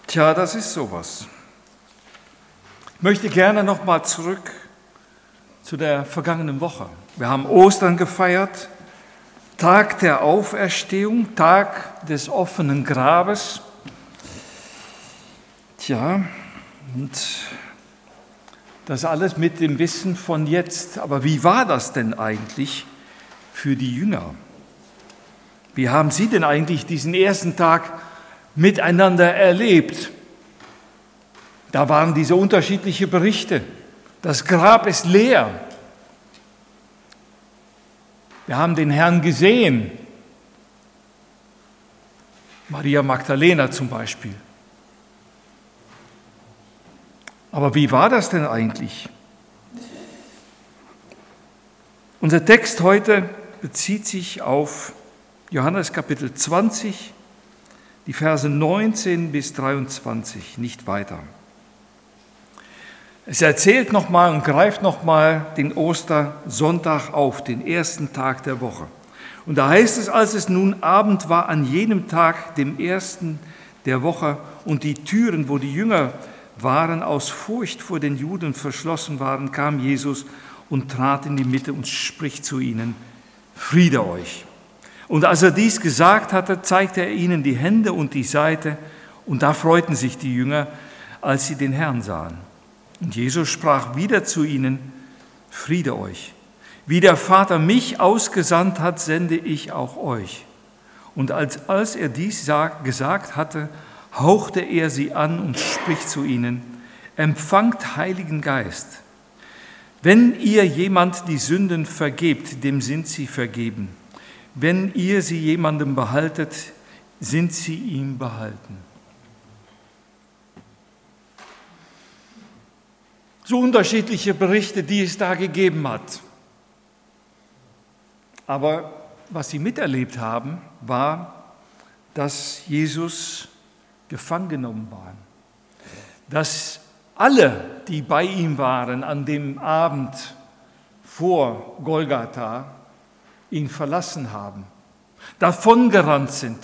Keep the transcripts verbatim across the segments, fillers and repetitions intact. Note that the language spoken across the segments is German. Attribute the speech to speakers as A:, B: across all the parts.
A: Tja, das ist sowas. Ich möchte gerne nochmal zurück zu der vergangenen Woche. Wir haben Ostern gefeiert, Tag der Auferstehung, Tag des offenen Grabes. Tja, und das alles mit dem Wissen von jetzt. Aber wie war das denn eigentlich für die Jünger? Wie haben sie denn eigentlich diesen ersten Tag miteinander erlebt? Da waren diese unterschiedlichen Berichte. Das Grab ist leer. Wir haben den Herrn gesehen. Maria Magdalena zum Beispiel. Aber wie war das denn eigentlich? Unser Text heute bezieht sich auf Johannes Kapitel zwanzig, die Verse neunzehn bis dreiundzwanzig, nicht weiter. Es erzählt nochmal und greift nochmal den Ostersonntag auf, den ersten Tag der Woche. Und da heißt es, als es nun Abend war an jenem Tag, dem ersten der Woche, und die Türen, wo die Jünger waren, aus Furcht vor den Juden verschlossen waren, kam Jesus und trat in die Mitte und spricht zu ihnen: Friede euch. Und als er dies gesagt hatte, zeigte er ihnen die Hände und die Seite, und da freuten sich die Jünger, als sie den Herrn sahen. Und Jesus sprach wieder zu ihnen: Friede euch. Wie der Vater mich ausgesandt hat, sende ich auch euch. Und als, als er dies sag, gesagt hatte, hauchte er sie an und spricht zu ihnen: Empfangt Heiligen Geist. Wenn ihr jemand die Sünden vergebt, dem sind sie vergeben. Wenn ihr sie jemandem behaltet, sind sie ihm behalten. So unterschiedliche Berichte, die es da gegeben hat. Aber was sie miterlebt haben, war, dass Jesus gefangen genommen war. Dass alle, die bei ihm waren an dem Abend vor Golgatha, ihn verlassen haben, davongerannt sind.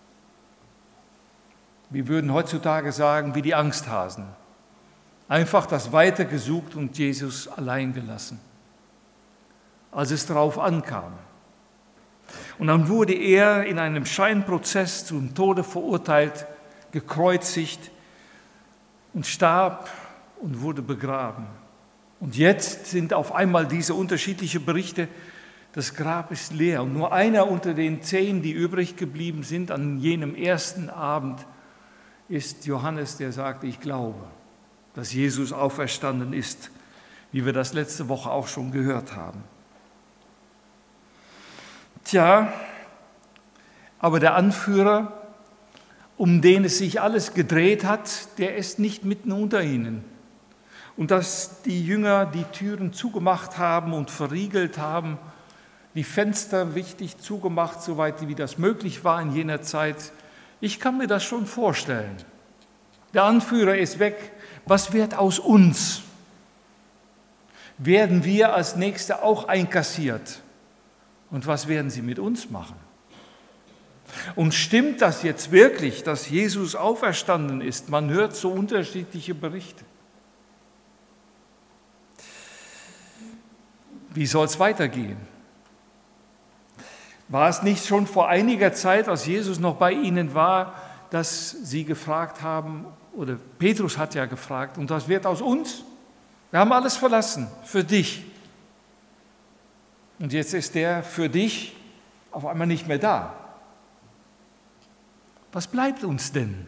A: Wir würden heutzutage sagen, wie die Angsthasen. Einfach das Weite gesucht und Jesus allein gelassen, als es darauf ankam. Und dann wurde er in einem Scheinprozess zum Tode verurteilt, gekreuzigt und starb und wurde begraben. Und jetzt sind auf einmal diese unterschiedlichen Berichte: Das Grab ist leer. Und nur einer unter den zehn, die übrig geblieben sind an jenem ersten Abend, ist Johannes, der sagt: Ich glaube, dass Jesus auferstanden ist, wie wir das letzte Woche auch schon gehört haben. Tja, aber der Anführer, um den es sich alles gedreht hat, der ist nicht mitten unter ihnen. Und dass die Jünger die Türen zugemacht haben und verriegelt haben, die Fenster wichtig zugemacht, soweit wie das möglich war in jener Zeit, ich kann mir das schon vorstellen. Der Anführer ist weg. Was wird aus uns? Werden wir als Nächste auch einkassiert? Und was werden sie mit uns machen? Und stimmt das jetzt wirklich, dass Jesus auferstanden ist? Man hört so unterschiedliche Berichte. Wie soll es weitergehen? War es nicht schon vor einiger Zeit, als Jesus noch bei ihnen war, dass sie gefragt haben, oder Petrus hat ja gefragt: Und was wird aus uns? Wir haben alles verlassen für dich. Und jetzt ist der für dich auf einmal nicht mehr da. Was bleibt uns denn?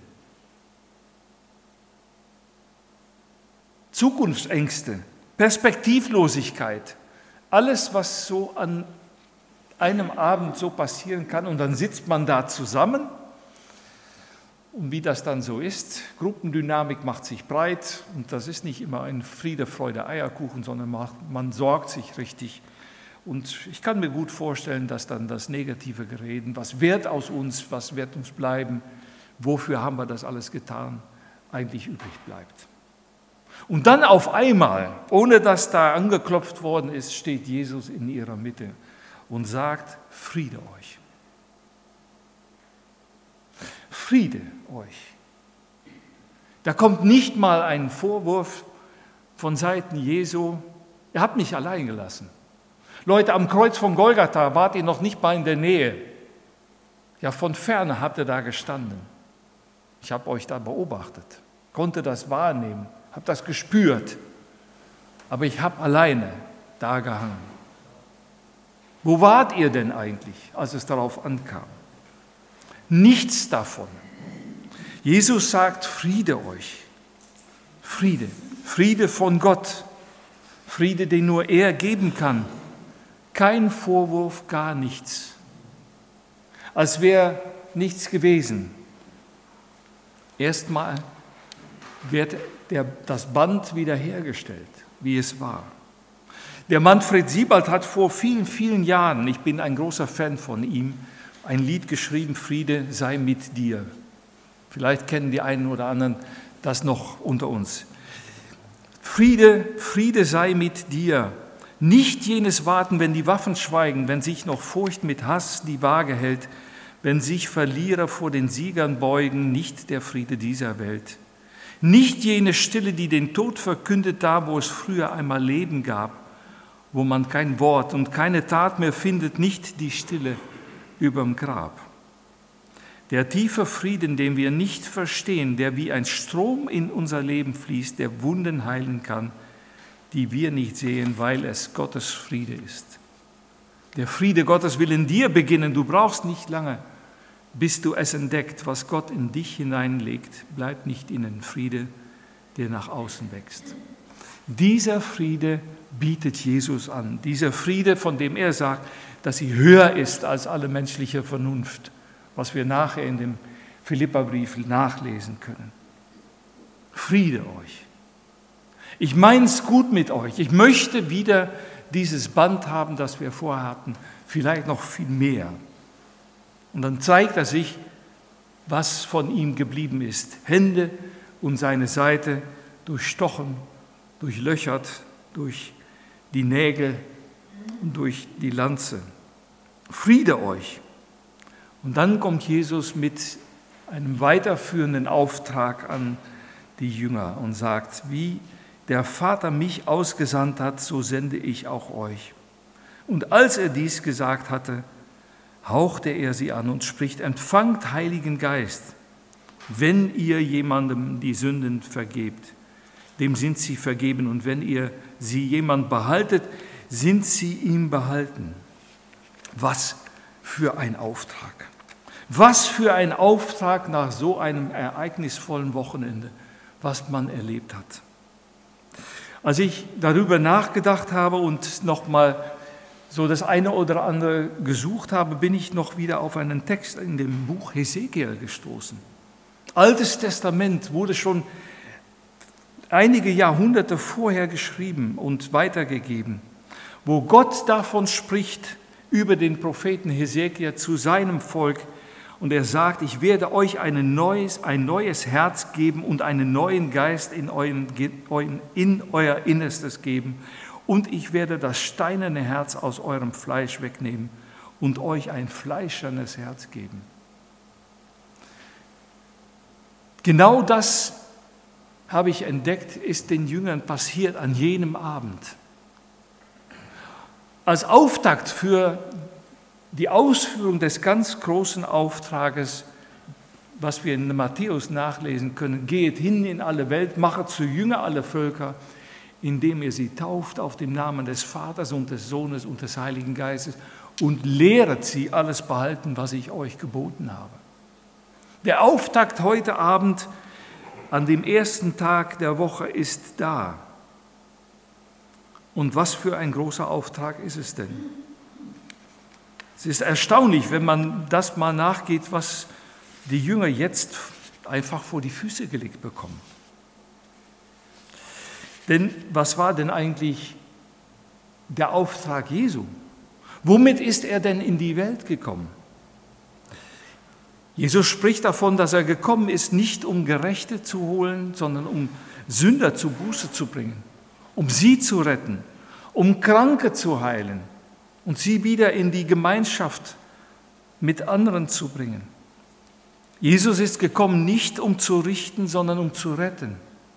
A: Zukunftsängste, Perspektivlosigkeit, alles, was so an einem Abend so passieren kann, und dann sitzt man da zusammen. Und wie das dann so ist, Gruppendynamik macht sich breit, und das ist nicht immer ein Friede, Freude, Eierkuchen, sondern man, man sorgt sich richtig. Und ich kann mir gut vorstellen, dass dann das negative Gereden, was wird aus uns, was wird uns bleiben, wofür haben wir das alles getan, eigentlich übrig bleibt. Und dann auf einmal, ohne dass da angeklopft worden ist, steht Jesus in ihrer Mitte und sagt: Friede euch. Friede euch. Da kommt nicht mal ein Vorwurf von Seiten Jesu, ihr habt mich allein gelassen. Leute, am Kreuz von Golgatha wart ihr noch nicht mal in der Nähe. Ja, von ferne habt ihr da gestanden. Ich habe euch da beobachtet, konnte das wahrnehmen, habe das gespürt. Aber ich habe alleine da gehangen. Wo wart ihr denn eigentlich, als es darauf ankam? Nichts davon. Jesus sagt, Friede euch. Friede. Friede von Gott. Friede, den nur er geben kann. Kein Vorwurf, gar nichts. Als wäre nichts gewesen. Erstmal wird der, das Band wiederhergestellt, wie es war. Der Manfred Siebald hat vor vielen, vielen Jahren, ich bin ein großer Fan von ihm, ein Lied geschrieben, Friede sei mit dir. Vielleicht kennen die einen oder anderen das noch unter uns. Friede, Friede sei mit dir. Nicht jenes Warten, wenn die Waffen schweigen, wenn sich noch Furcht mit Hass die Waage hält, wenn sich Verlierer vor den Siegern beugen, nicht der Friede dieser Welt. Nicht jene Stille, die den Tod verkündet, da wo es früher einmal Leben gab, wo man kein Wort und keine Tat mehr findet, nicht die Stille überm Grab. Der tiefe Frieden, den wir nicht verstehen, der wie ein Strom in unser Leben fließt, der Wunden heilen kann, die wir nicht sehen, weil es Gottes Friede ist. Der Friede Gottes will in dir beginnen. Du brauchst nicht lange, bis du es entdeckt, was Gott in dich hineinlegt. Bleib nicht innen. Friede, der nach außen wächst. Dieser Friede bietet Jesus an. Dieser Friede, von dem er sagt, dass sie höher ist als alle menschliche Vernunft, was wir nachher in dem Philipperbrief nachlesen können. Friede euch. Ich meine es gut mit euch. Ich möchte wieder dieses Band haben, das wir vorher hatten, vielleicht noch viel mehr. Und dann zeigt er sich, was von ihm geblieben ist. Hände und seine Seite durchstochen, durchlöchert, durch die Nägel und durch die Lanze. Friede euch. Und dann kommt Jesus mit einem weiterführenden Auftrag an die Jünger und sagt, wie der Vater mich ausgesandt hat, so sende ich auch euch. Und als er dies gesagt hatte, hauchte er sie an und spricht, empfangt Heiligen Geist, wenn ihr jemandem die Sünden vergebt, dem sind sie vergeben, und wenn ihr sie jemand behaltet, sind sie ihm behalten. Was für ein Auftrag. Was für ein Auftrag nach so einem ereignisvollen Wochenende, was man erlebt hat. Als ich darüber nachgedacht habe und nochmal so das eine oder andere gesucht habe, bin ich noch wieder auf einen Text in dem Buch Hesekiel gestoßen. Altes Testament wurde schon einige Jahrhunderte vorher geschrieben und weitergegeben, wo Gott davon spricht über den Propheten Hesekiel zu seinem Volk. Und er sagt, ich werde euch ein neues, ein neues Herz geben und einen neuen Geist in, euren, in euer Innerstes geben. Und ich werde das steinerne Herz aus eurem Fleisch wegnehmen und euch ein fleischernes Herz geben. Genau das, habe ich entdeckt, ist den Jüngern passiert an jenem Abend. Als Auftakt für die Ausführung des ganz großen Auftrages, was wir in Matthäus nachlesen können, geht hin in alle Welt, machet zu Jünger alle Völker, indem ihr sie tauft auf den Namen des Vaters und des Sohnes und des Heiligen Geistes und lehret sie alles behalten, was ich euch geboten habe. Der Auftakt heute Abend an dem ersten Tag der Woche ist da. Und was für ein großer Auftrag ist es denn? Es ist erstaunlich, wenn man das mal nachgeht, was die Jünger jetzt einfach vor die Füße gelegt bekommen. Denn was war denn eigentlich der Auftrag Jesu? Womit ist er denn in die Welt gekommen? Jesus spricht davon, dass er gekommen ist, nicht um Gerechte zu holen, sondern um Sünder zu Buße zu bringen, um sie zu retten, um Kranke zu heilen und sie wieder in die Gemeinschaft mit anderen zu bringen. Jesus ist gekommen, nicht um zu richten, sondern um zu retten.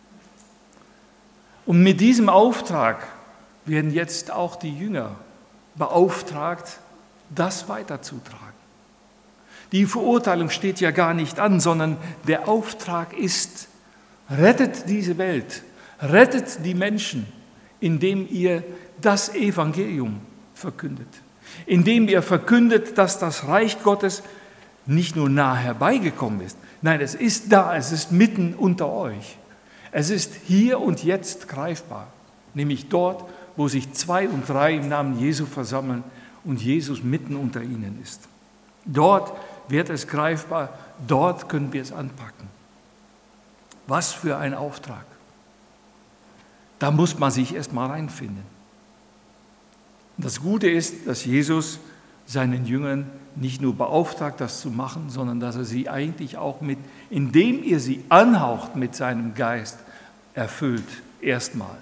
A: Und mit diesem Auftrag werden jetzt auch die Jünger beauftragt, das weiterzutragen. Die Verurteilung steht ja gar nicht an, sondern der Auftrag ist, rettet diese Welt, rettet die Menschen, indem ihr das Evangelium verkündet, indem ihr verkündet, dass das Reich Gottes nicht nur nah herbeigekommen ist, nein, es ist da, es ist mitten unter euch. Es ist hier und jetzt greifbar, nämlich dort, wo sich zwei und drei im Namen Jesu versammeln und Jesus mitten unter ihnen ist. Dort wird es greifbar, dort können wir es anpacken. Was für ein Auftrag. Da muss man sich erst mal reinfinden. Das Gute ist, dass Jesus seinen Jüngern nicht nur beauftragt, das zu machen, sondern dass er sie eigentlich auch mit, indem er sie anhaucht mit seinem Geist, erfüllt, erstmal.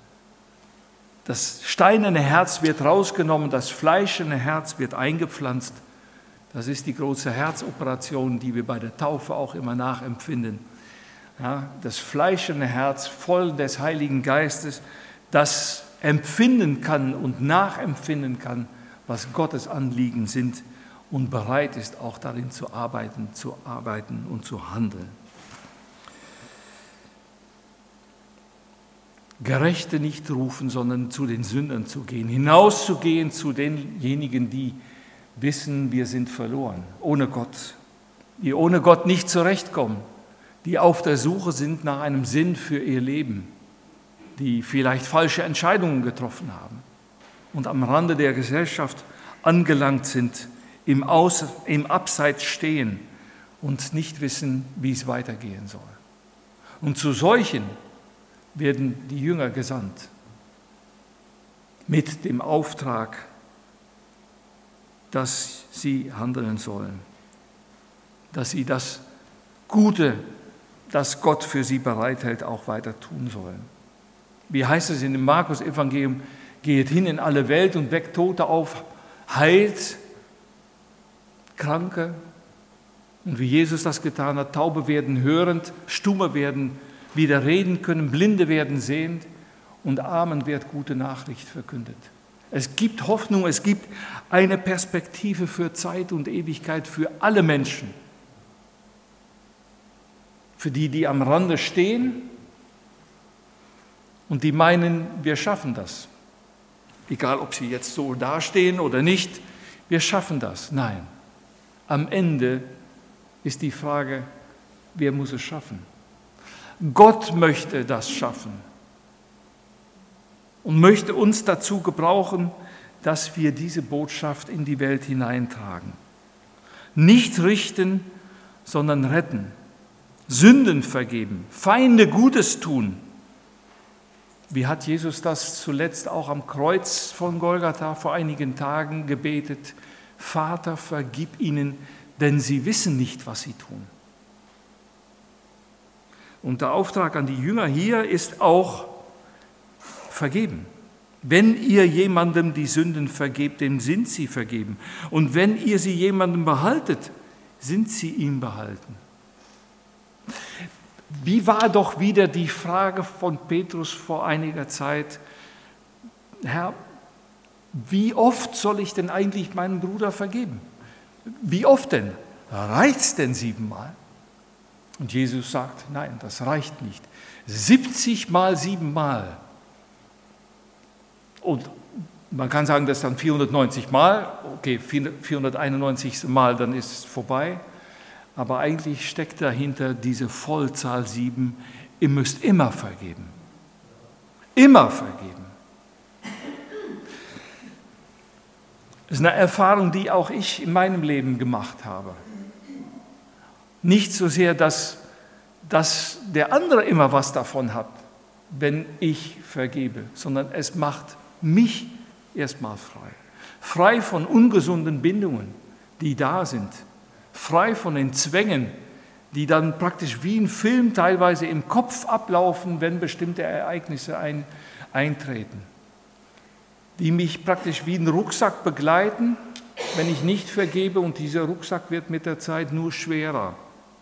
A: Das steinerne Herz wird rausgenommen, das fleischende Herz wird eingepflanzt. Das ist die große Herzoperation, die wir bei der Taufe auch immer nachempfinden. Ja, das fleischende Herz voll des Heiligen Geistes, das empfinden kann und nachempfinden kann, was Gottes Anliegen sind und bereit ist, auch darin zu arbeiten, zu arbeiten und zu handeln. Gerechte nicht rufen, sondern zu den Sündern zu gehen, hinauszugehen zu denjenigen, die wissen, wir sind verloren, ohne Gott, die ohne Gott nicht zurechtkommen, die auf der Suche sind nach einem Sinn für ihr Leben, die vielleicht falsche Entscheidungen getroffen haben und am Rande der Gesellschaft angelangt sind, im, Aus-, im Abseits stehen und nicht wissen, wie es weitergehen soll. Und zu solchen werden die Jünger gesandt mit dem Auftrag, dass sie handeln sollen, dass sie das Gute, das Gott für sie bereithält, auch weiter tun sollen. Wie heißt es in dem Markus-Evangelium? Geht hin in alle Welt und weckt Tote auf, heilt Kranke. Und wie Jesus das getan hat, Taube werden hörend, Stumme werden wieder reden können, Blinde werden sehend und Armen wird gute Nachricht verkündet. Es gibt Hoffnung, es gibt eine Perspektive für Zeit und Ewigkeit für alle Menschen. Für die, die am Rande stehen und die meinen, wir schaffen das. Egal, ob sie jetzt so dastehen oder nicht, wir schaffen das. Nein, am Ende ist die Frage, wer muss es schaffen? Gott möchte das schaffen und möchte uns dazu gebrauchen, dass wir diese Botschaft in die Welt hineintragen. Nicht richten, sondern retten, Sünden vergeben, Feinde Gutes tun. Wie hat Jesus das zuletzt auch am Kreuz von Golgatha vor einigen Tagen gebetet? Vater, vergib ihnen, denn sie wissen nicht, was sie tun. Und der Auftrag an die Jünger hier ist auch vergeben. Wenn ihr jemandem die Sünden vergebt, dem sind sie vergeben. Und wenn ihr sie jemandem behaltet, sind sie ihm behalten. Wie war doch wieder die Frage von Petrus vor einiger Zeit? Herr, wie oft soll ich denn eigentlich meinem Bruder vergeben? Wie oft denn? Reicht es denn siebenmal? Und Jesus sagt, nein, das reicht nicht. siebzig mal siebenmal. Und man kann sagen, das ist dann vierhundertneunzig Mal. Okay, vierhunderteinundneunzig Mal, dann ist es vorbei. Aber eigentlich steckt dahinter diese Vollzahl sieben. Ihr müsst immer vergeben. Immer vergeben. Das ist eine Erfahrung, die auch ich in meinem Leben gemacht habe. Nicht so sehr, dass, dass der andere immer was davon hat, wenn ich vergebe, sondern es macht mich erstmal frei. Frei von ungesunden Bindungen, die da sind. Frei von den Zwängen, die dann praktisch wie ein Film teilweise im Kopf ablaufen, wenn bestimmte Ereignisse ein, eintreten. Die mich praktisch wie ein Rucksack begleiten, wenn ich nicht vergebe, und dieser Rucksack wird mit der Zeit nur schwerer.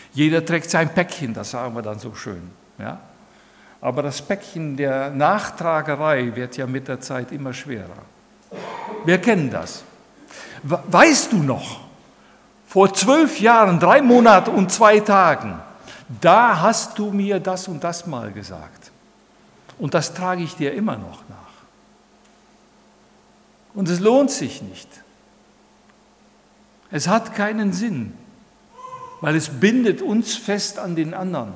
A: Jeder trägt sein Päckchen, das sagen wir dann so schön. Ja? Aber das Päckchen der Nachtragerei wird ja mit der Zeit immer schwerer. Wir kennen das. Weißt du noch, vor zwölf Jahren, drei Monate und zwei Tagen, da hast du mir das und das mal gesagt. Und das trage ich dir immer noch nach. Und es lohnt sich nicht. Es hat keinen Sinn, weil es bindet uns fest an den anderen.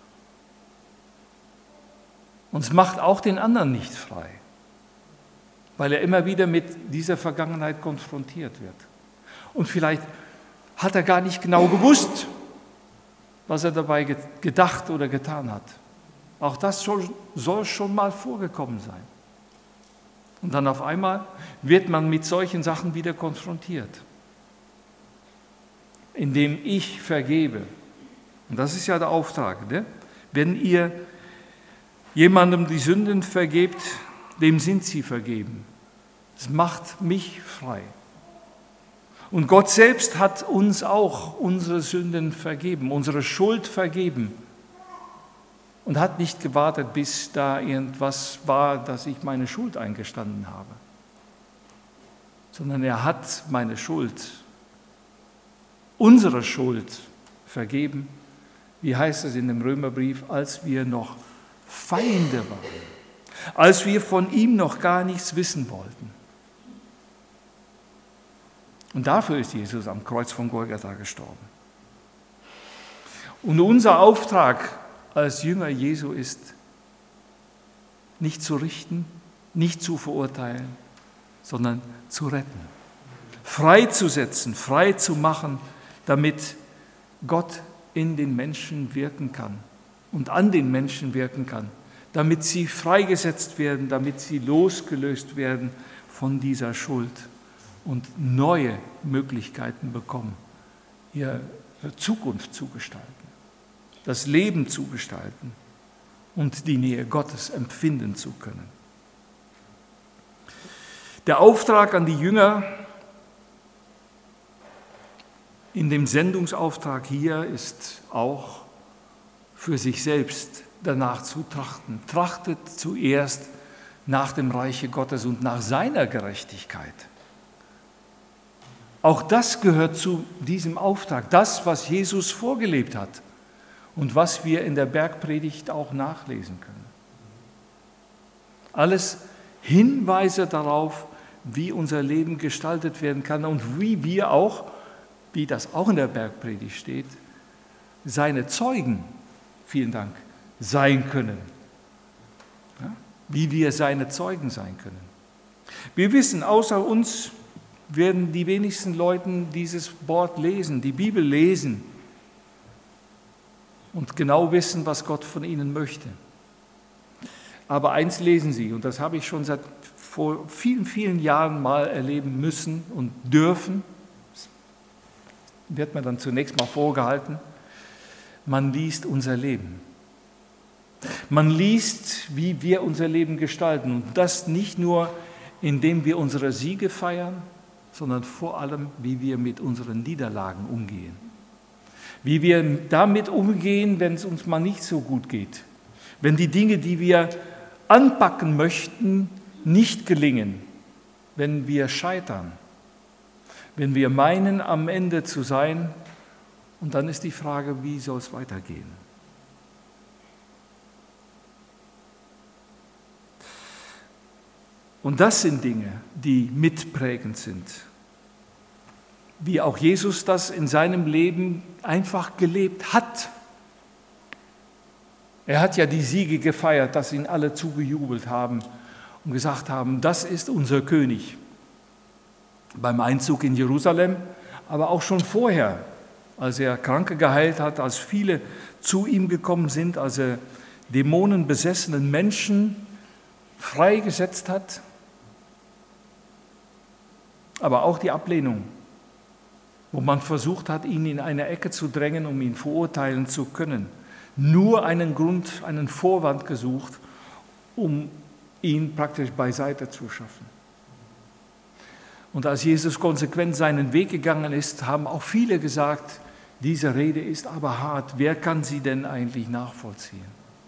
A: Und es macht auch den anderen nicht frei, weil er immer wieder mit dieser Vergangenheit konfrontiert wird. Und vielleicht hat er gar nicht genau gewusst, was er dabei gedacht oder getan hat. Auch das soll, soll schon mal vorgekommen sein. Und dann auf einmal wird man mit solchen Sachen wieder konfrontiert, indem ich vergebe. Und das ist ja der Auftrag. Ne? Wenn ihr jemandem die Sünden vergebt, dem sind sie vergeben. Es macht mich frei. Und Gott selbst hat uns auch unsere Sünden vergeben, unsere Schuld vergeben. Und hat nicht gewartet, bis da irgendwas war, dass ich meine Schuld eingestanden habe. Sondern er hat meine Schuld, unsere Schuld vergeben. Wie heißt es in dem Römerbrief, als wir noch Feinde waren, als wir von ihm noch gar nichts wissen wollten. Und dafür ist Jesus am Kreuz von Golgatha gestorben. Und unser Auftrag als Jünger Jesu ist, nicht zu richten, nicht zu verurteilen, sondern zu retten, freizusetzen, frei zu machen, damit Gott in den Menschen wirken kann und an den Menschen wirken kann, damit sie freigesetzt werden, damit sie losgelöst werden von dieser Schuld und neue Möglichkeiten bekommen, ihre Zukunft zu gestalten, das Leben zu gestalten und die Nähe Gottes empfinden zu können. Der Auftrag an die Jünger in dem Sendungsauftrag hier ist auch für sich selbst danach zu trachten. Trachtet zuerst nach dem Reiche Gottes und nach seiner Gerechtigkeit. Auch das gehört zu diesem Auftrag, das, was Jesus vorgelebt hat und was wir in der Bergpredigt auch nachlesen können. Alles Hinweise darauf, wie unser Leben gestaltet werden kann und wie wir auch, wie das auch in der Bergpredigt steht, seine Zeugen, vielen Dank, sein können. Ja? Wie wir seine Zeugen sein können. Wir wissen, außer uns werden die wenigsten Leute dieses Wort lesen, die Bibel lesen und genau wissen, was Gott von ihnen möchte. Aber eins lesen sie, und das habe ich schon seit vor vielen, vielen Jahren mal erleben müssen und dürfen, das wird mir dann zunächst mal vorgehalten, man liest unser Leben. Man liest, wie wir unser Leben gestalten, und das nicht nur, indem wir unsere Siege feiern, sondern vor allem, wie wir mit unseren Niederlagen umgehen. Wie wir damit umgehen, wenn es uns mal nicht so gut geht. Wenn die Dinge, die wir anpacken möchten, nicht gelingen. Wenn wir scheitern. Wenn wir meinen, am Ende zu sein. Und dann ist die Frage, wie soll es weitergehen? Und das sind Dinge, die mitprägend sind. Wie auch Jesus das in seinem Leben einfach gelebt hat. Er hat ja die Siege gefeiert, dass ihn alle zugejubelt haben und gesagt haben, das ist unser König. Beim Einzug in Jerusalem, aber auch schon vorher, als er Kranke geheilt hat, als viele zu ihm gekommen sind, als er dämonenbesessenen Menschen freigesetzt hat. Aber auch die Ablehnung, wo man versucht hat, ihn in eine Ecke zu drängen, um ihn verurteilen zu können. Nur einen Grund, einen Vorwand gesucht, um ihn praktisch beiseite zu schaffen. Und als Jesus konsequent seinen Weg gegangen ist, haben auch viele gesagt, Diese Rede ist aber hart. Wer kann sie denn eigentlich nachvollziehen?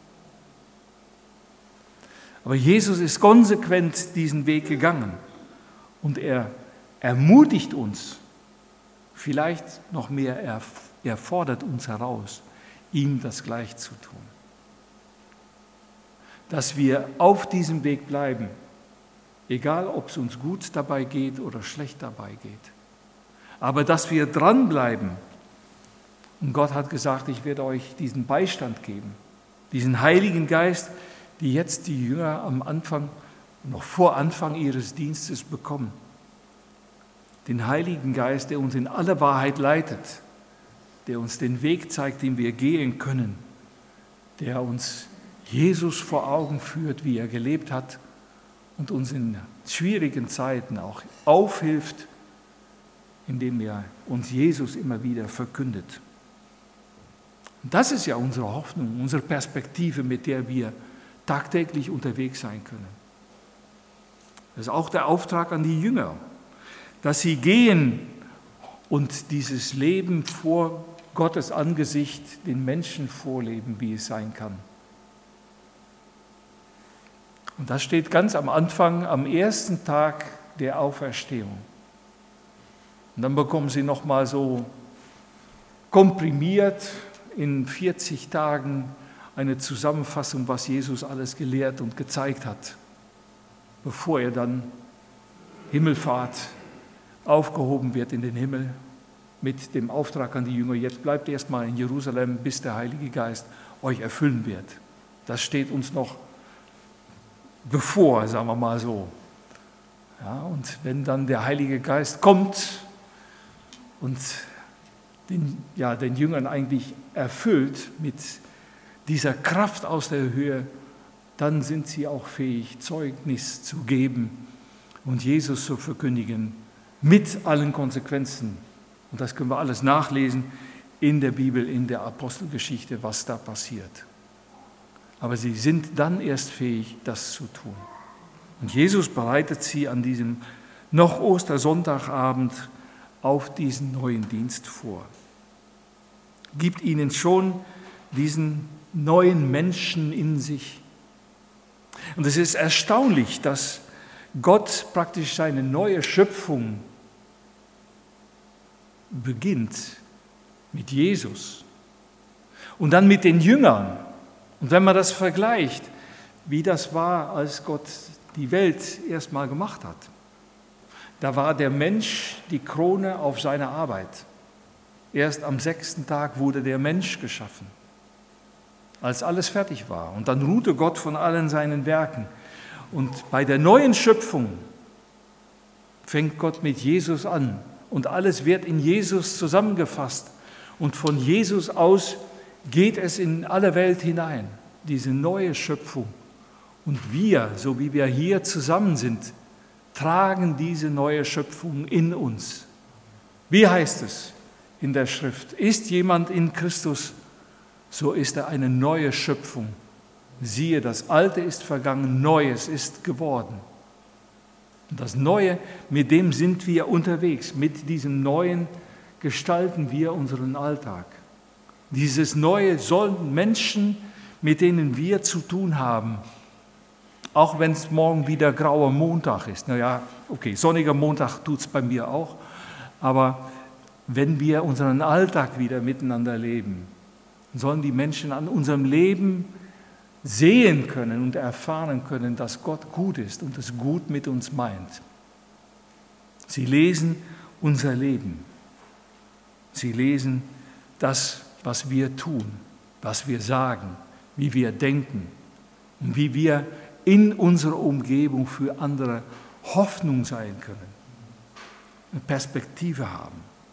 A: Aber Jesus ist konsequent diesen Weg gegangen und er ermutigt uns, vielleicht noch mehr, er, er fordert uns heraus, ihm das gleich zu tun. Dass wir auf diesem Weg bleiben, egal ob es uns gut dabei geht oder schlecht dabei geht. Aber dass wir dranbleiben. Und Gott hat gesagt, ich werde euch diesen Beistand geben, diesen Heiligen Geist, die jetzt die Jünger am Anfang, noch vor Anfang ihres Dienstes bekommen. Den Heiligen Geist, der uns in alle Wahrheit leitet, der uns den Weg zeigt, den wir gehen können, der uns Jesus vor Augen führt, wie er gelebt hat und uns in schwierigen Zeiten auch aufhilft, indem er uns Jesus immer wieder verkündet. Und das ist ja unsere Hoffnung, unsere Perspektive, mit der wir tagtäglich unterwegs sein können. Das ist auch der Auftrag an die Jünger, dass sie gehen und dieses Leben vor Gottes Angesicht den Menschen vorleben, wie es sein kann. Und das steht ganz am Anfang, am ersten Tag der Auferstehung. Und dann bekommen sie nochmal so komprimiert in vierzig Tagen eine Zusammenfassung, was Jesus alles gelehrt und gezeigt hat, bevor er dann Himmelfahrt aufgehoben wird in den Himmel mit dem Auftrag an die Jünger, jetzt bleibt erstmal in Jerusalem, bis der Heilige Geist euch erfüllen wird. Das steht uns noch bevor, sagen wir mal so. Ja, und wenn dann der Heilige Geist kommt und den, ja, den Jüngern eigentlich erfüllt mit dieser Kraft aus der Höhe, dann sind sie auch fähig, Zeugnis zu geben und Jesus zu verkündigen mit allen Konsequenzen. Und das können wir alles nachlesen in der Bibel, in der Apostelgeschichte, was da passiert. Aber sie sind dann erst fähig, das zu tun. Und Jesus bereitet sie an diesem noch Ostersonntagabend auf diesen neuen Dienst vor. Gibt ihnen schon diesen neuen Menschen in sich. Und es ist erstaunlich, dass Gott praktisch seine neue Schöpfung beginnt mit Jesus und dann mit den Jüngern. Und wenn man das vergleicht, wie das war, als Gott die Welt erstmal gemacht hat, da war der Mensch die Krone auf seiner Arbeit. Erst am sechsten Tag wurde der Mensch geschaffen, als alles fertig war. Und dann ruhte Gott von allen seinen Werken. Und bei der neuen Schöpfung fängt Gott mit Jesus an. Und alles wird in Jesus zusammengefasst. Und von Jesus aus geht es in alle Welt hinein, diese neue Schöpfung. Und wir, so wie wir hier zusammen sind, tragen diese neue Schöpfung in uns. Wie heißt es in der Schrift? Ist jemand in Christus, so ist er eine neue Schöpfung. Siehe, das Alte ist vergangen, Neues ist geworden. Und das Neue, mit dem sind wir unterwegs. Mit diesem Neuen gestalten wir unseren Alltag. Dieses Neue sollen Menschen, mit denen wir zu tun haben, auch wenn es morgen wieder grauer Montag ist. Naja, okay, sonniger Montag tut es bei mir auch. Aber wenn wir unseren Alltag wieder miteinander leben, sollen die Menschen an unserem Leben sehen können und erfahren können, dass Gott gut ist und es gut mit uns meint. Sie lesen unser Leben. Sie lesen das, was wir tun, was wir sagen, wie wir denken und wie wir in unserer Umgebung für andere Hoffnung sein können, eine Perspektive haben,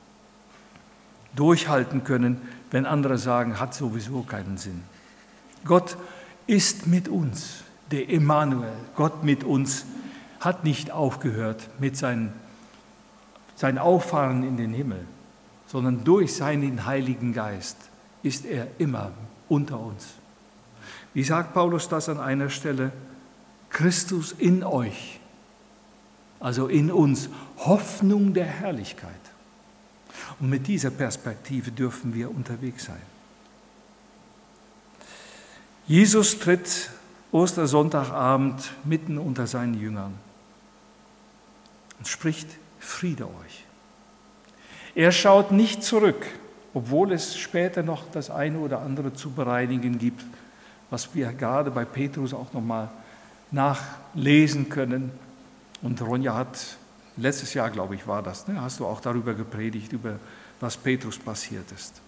A: durchhalten können, wenn andere sagen, hat sowieso keinen Sinn. Gott ist mit uns, der Emmanuel, Gott mit uns, hat nicht aufgehört mit seinem sein Auffahren in den Himmel, sondern durch seinen Heiligen Geist ist er immer unter uns. Wie sagt Paulus das an einer Stelle? Christus in euch, also in uns, Hoffnung der Herrlichkeit. Und mit dieser Perspektive dürfen wir unterwegs sein. Jesus tritt Ostersonntagabend mitten unter seinen Jüngern und spricht: Friede euch. Er schaut nicht zurück, obwohl es später noch das eine oder andere zu bereinigen gibt, was wir gerade bei Petrus auch nochmal nachlesen können. Und Ronja hat, letztes Jahr glaube ich war das, ne, hast du auch darüber gepredigt, über was Petrus passiert ist.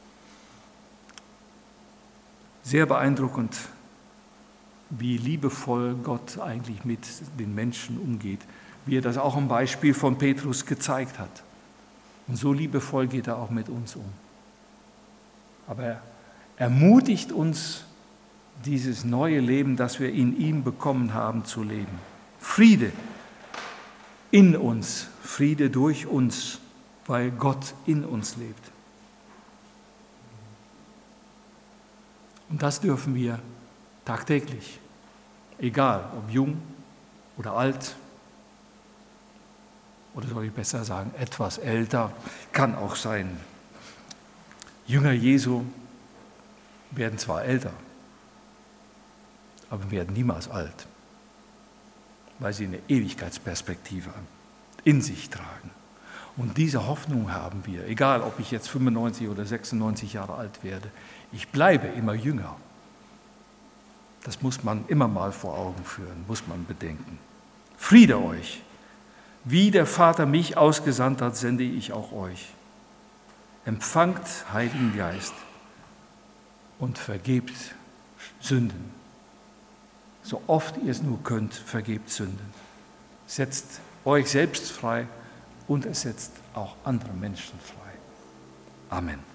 A: Sehr beeindruckend, wie liebevoll Gott eigentlich mit den Menschen umgeht, wie er das auch im Beispiel von Petrus gezeigt hat. Und so liebevoll geht er auch mit uns um. Aber er ermutigt uns, dieses neue Leben, das wir in ihm bekommen haben, zu leben. Friede in uns, Friede durch uns, weil Gott in uns lebt. Und das dürfen wir tagtäglich, egal ob jung oder alt, oder soll ich besser sagen, etwas älter, kann auch sein. Jünger Jesu werden zwar älter, aber werden niemals alt, weil sie eine Ewigkeitsperspektive in sich tragen. Und diese Hoffnung haben wir, egal ob ich jetzt fünfundneunzig oder sechsundneunzig Jahre alt werde, ich bleibe immer jünger. Das muss man immer mal vor Augen führen, muss man bedenken. Friede euch! Wie der Vater mich ausgesandt hat, sende ich auch euch. Empfangt Heiligen Geist und vergebt Sünden. So oft ihr es nur könnt, vergebt Sünden. Setzt euch selbst frei und es setzt auch andere Menschen frei. Amen.